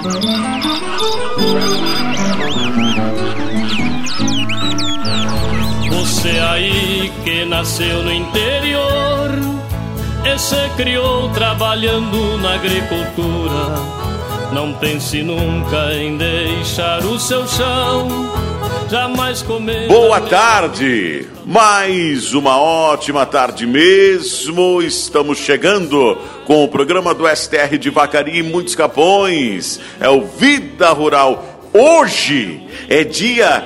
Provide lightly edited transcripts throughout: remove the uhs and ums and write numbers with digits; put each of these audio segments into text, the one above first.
Você aí que nasceu no interior e se criou trabalhando na agricultura, não pense nunca em deixar o seu chão, jamais comer. Boa tarde, mais uma ótima tarde mesmo. Estamos chegando com o programa do STR de Vacaria e muitos Capões. É o Vida Rural. Hoje é dia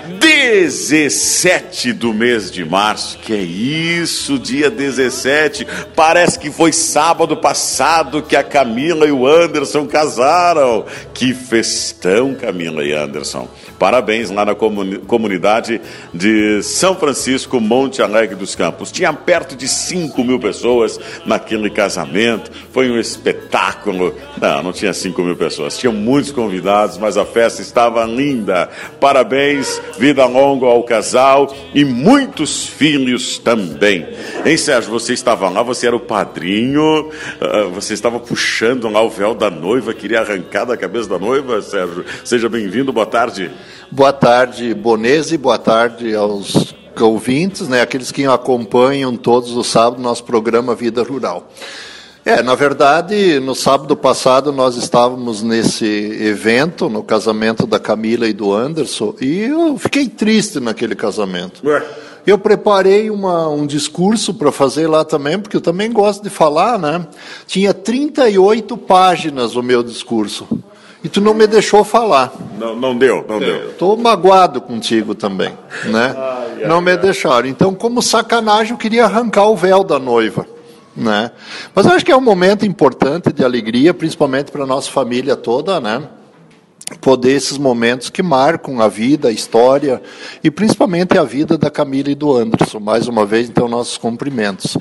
17 do mês de março. Que é isso, dia 17? Parece que foi sábado passado que a Camila e o Anderson casaram. Que festão, Camila e Anderson. Parabéns lá na comunidade de São Francisco, Monte Alegre dos Campos. Tinha perto de 5 mil pessoas naquele casamento. Foi um espetáculo. Não tinha 5 mil pessoas. Tinha muitos convidados, mas a festa estava linda. Parabéns, vida longa ao casal e muitos filhos também. Hein, Sérgio, você estava lá, você era o padrinho, você estava puxando lá o véu da noiva, queria arrancar da cabeça da noiva, Sérgio. Seja bem-vindo, boa tarde. Boa tarde, Bonese, boa tarde aos ouvintes, né, aqueles que acompanham todos os sábados nosso programa Vida Rural. Na verdade, no sábado passado nós estávamos nesse evento, no casamento da Camila e do Anderson, e eu fiquei triste naquele casamento. Eu preparei um discurso para fazer lá também, porque eu também gosto de falar, né? Tinha 38 páginas o meu discurso. E tu não me deixou falar. Não deu. Estou magoado contigo também, né? Não me deixaram. Então, como sacanagem, eu queria arrancar o véu da noiva, né? Mas eu acho que é um momento importante de alegria, principalmente para a nossa família toda, né? Poder esses momentos que marcam a vida, a história e principalmente a vida da Camila e do Anderson. Mais uma vez, então, nossos cumprimentos.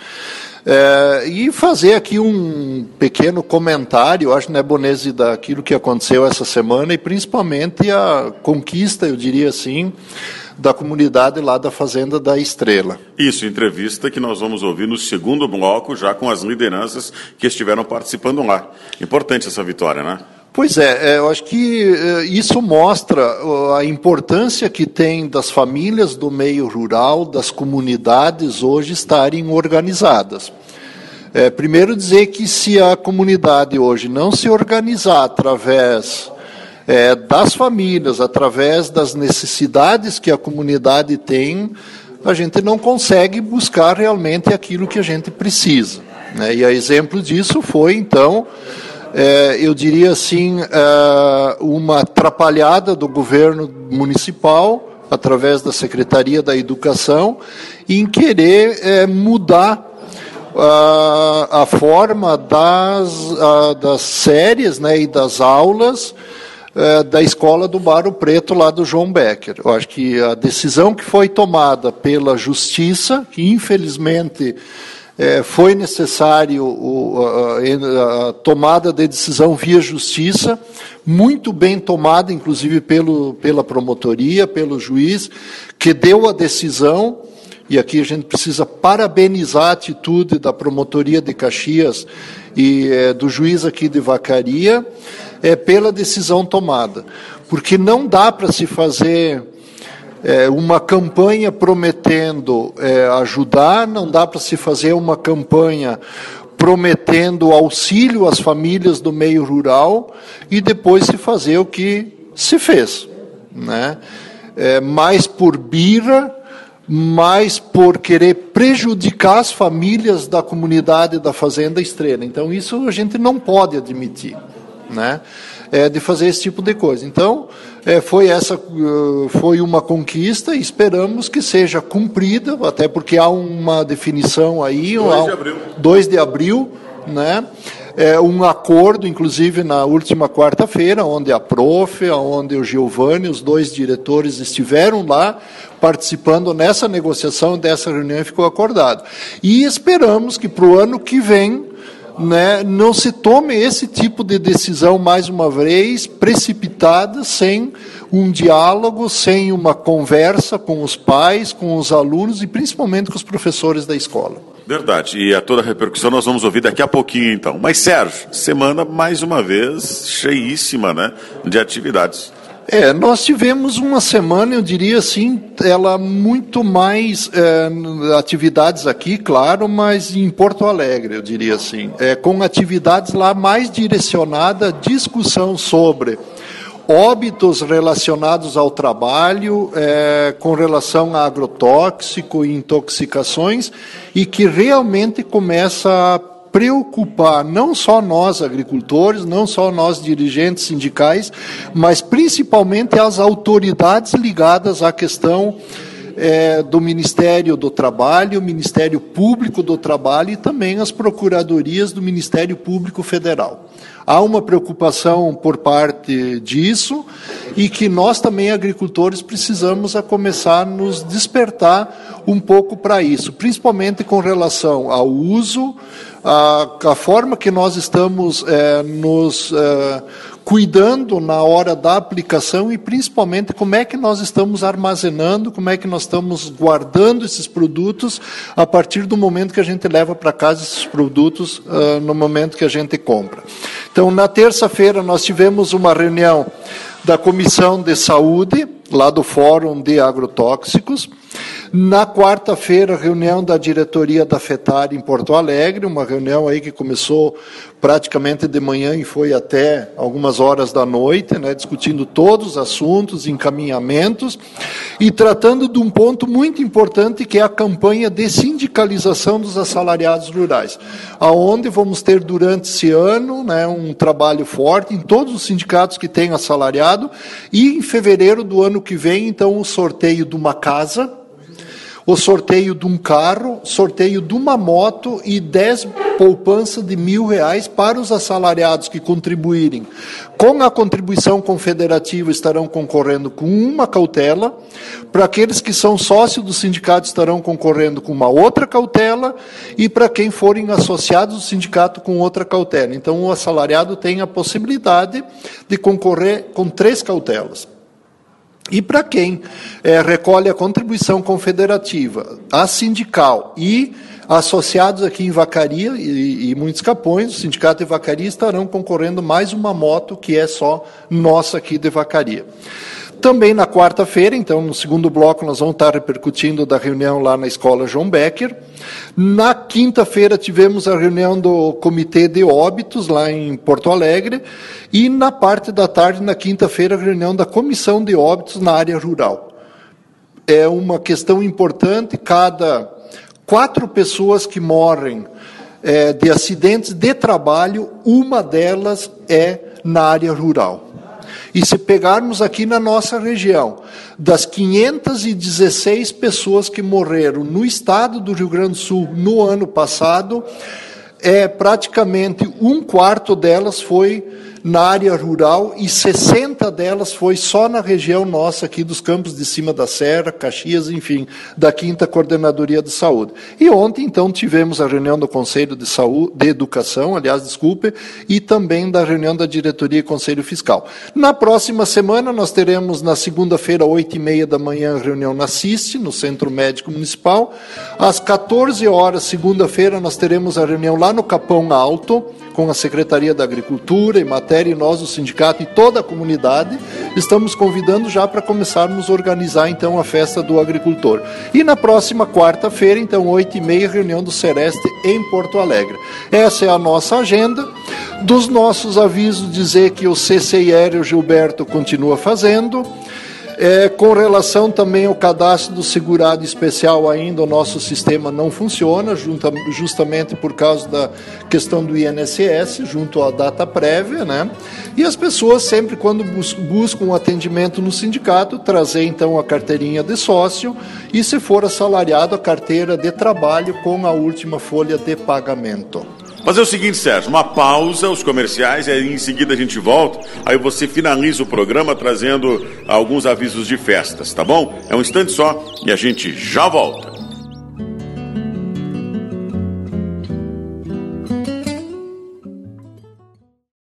E fazer aqui um pequeno comentário, acho, né, Bonese, daquilo que aconteceu essa semana e principalmente a conquista, eu diria assim, da comunidade lá da Fazenda da Estrela. Isso, entrevista que nós vamos ouvir no segundo bloco, já com as lideranças que estiveram participando lá. Importante essa vitória, né? Pois eu acho que isso mostra a importância que tem das famílias do meio rural, das comunidades hoje estarem organizadas. Primeiro dizer que se a comunidade hoje não se organizar através das famílias, através das necessidades que a comunidade tem, a gente não consegue buscar realmente aquilo que a gente precisa, né? E a exemplo disso foi, então, eu diria assim, uma atrapalhada do governo municipal, através da Secretaria da Educação, em querer mudar a forma das séries, né, e das aulas da escola do Barro Preto, lá do João Becker. Eu acho que a decisão que foi tomada pela Justiça, que infelizmente foi necessário a tomada de decisão via Justiça, muito bem tomada, inclusive pela promotoria, pelo juiz, que deu a decisão, e aqui a gente precisa parabenizar a atitude da promotoria de Caxias e do juiz aqui de Vacaria, pela decisão tomada. Porque não dá para se fazer uma campanha prometendo ajudar, não dá para se fazer uma campanha prometendo auxílio às famílias do meio rural e depois se fazer o que se fez, né? Mais por birra, mais por querer prejudicar as famílias da comunidade da Fazenda Estrela. Então isso a gente não pode admitir, né? De fazer esse tipo de coisa. Então, foi uma conquista e esperamos que seja cumprida, até porque há uma definição aí, 2 de abril, né? Um acordo, inclusive, na última quarta-feira, onde a Prof, onde o Giovanni, os 2 diretores estiveram lá, participando nessa negociação, dessa reunião, e ficou acordado. E esperamos que para o ano que vem, né, não se tome esse tipo de decisão, mais uma vez, precipitada, sem um diálogo, sem uma conversa com os pais, com os alunos e principalmente com os professores da escola. Verdade, e a toda a repercussão nós vamos ouvir daqui a pouquinho então. Mas Sérgio, semana mais uma vez cheíssima, né, de atividades. Nós tivemos uma semana, eu diria assim, ela muito mais atividades aqui, claro, mas em Porto Alegre, eu diria assim, com atividades lá mais direcionadas, discussão sobre óbitos relacionados ao trabalho, com relação a agrotóxico e intoxicações, e que realmente começa a preocupar não só nós agricultores, não só nós dirigentes sindicais, mas principalmente as autoridades ligadas à questão do Ministério do Trabalho, Ministério Público do Trabalho e também as procuradorias do Ministério Público Federal. Há uma preocupação por parte disso e que nós também, agricultores, precisamos começar a nos despertar um pouco para isso, principalmente com relação ao uso, a forma que nós estamos nos cuidando na hora da aplicação e principalmente como é que nós estamos armazenando, como é que nós estamos guardando esses produtos a partir do momento que a gente leva para casa esses produtos, no momento que a gente compra. Então, na terça-feira, nós tivemos uma reunião da Comissão de Saúde, lá do Fórum de Agrotóxicos. Na quarta-feira, reunião da diretoria da FETAR em Porto Alegre, uma reunião aí que começou praticamente de manhã e foi até algumas horas da noite, né, discutindo todos os assuntos, encaminhamentos, e tratando de um ponto muito importante que é a campanha de sindicalização dos assalariados rurais, aonde vamos ter durante esse ano, né, um trabalho forte em todos os sindicatos que têm assalariado, e em fevereiro do ano que vem, então, o sorteio de uma casa, o sorteio de um carro, sorteio de uma moto e 10 poupanças de R$1.000 para os assalariados que contribuírem. Com a contribuição confederativa estarão concorrendo com uma cautela, para aqueles que são sócios do sindicato estarão concorrendo com uma outra cautela e para quem forem associados do sindicato com outra cautela. Então o assalariado tem a possibilidade de concorrer com 3 cautelas. E para quem recolhe a contribuição confederativa, a sindical e associados aqui em Vacaria e muitos Capões, o sindicato de Vacaria estarão concorrendo mais uma moto que é só nossa aqui de Vacaria. Também na quarta-feira, então, no segundo bloco, nós vamos estar repercutindo da reunião lá na Escola João Becker. Na quinta-feira, tivemos a reunião do Comitê de Óbitos, lá em Porto Alegre. E na parte da tarde, na quinta-feira, a reunião da Comissão de Óbitos na área rural. É uma questão importante, cada 4 pessoas que morrem de acidentes de trabalho, uma delas é na área rural. E se pegarmos aqui na nossa região, das 516 pessoas que morreram no estado do Rio Grande do Sul no ano passado, praticamente 1/4 delas foi na área rural e 60 delas foi só na região nossa aqui dos Campos de Cima da Serra, Caxias, enfim, da 5ª Coordenadoria de Saúde. E ontem, então, tivemos a reunião do Conselho de Saúde, de Educação, e também da reunião da Diretoria e Conselho Fiscal. Na próxima semana, nós teremos, na segunda-feira, 8h30 da manhã, reunião na CIST, no Centro Médico Municipal. Às 14 horas, segunda-feira, nós teremos a reunião lá no Capão Alto, com a Secretaria da Agricultura e Matéria, e nós, o sindicato e toda a comunidade, estamos convidando já para começarmos a organizar, então, a festa do agricultor. E na próxima quarta-feira, então, 8h30, reunião do Sereste em Porto Alegre. Essa é a nossa agenda. Dos nossos avisos, dizer que o CCIR, o Gilberto, continua fazendo. Com relação também ao cadastro do segurado especial, ainda o nosso sistema não funciona, justamente por causa da questão do INSS, junto à data prévia, né? E as pessoas sempre, quando buscam um atendimento no sindicato, trazer então a carteirinha de sócio e, se for assalariado, a carteira de trabalho com a última folha de pagamento. Fazer o seguinte, Sérgio, uma pausa, os comerciais, e aí em seguida a gente volta, aí você finaliza o programa trazendo alguns avisos de festas, tá bom? É um instante só e a gente já volta.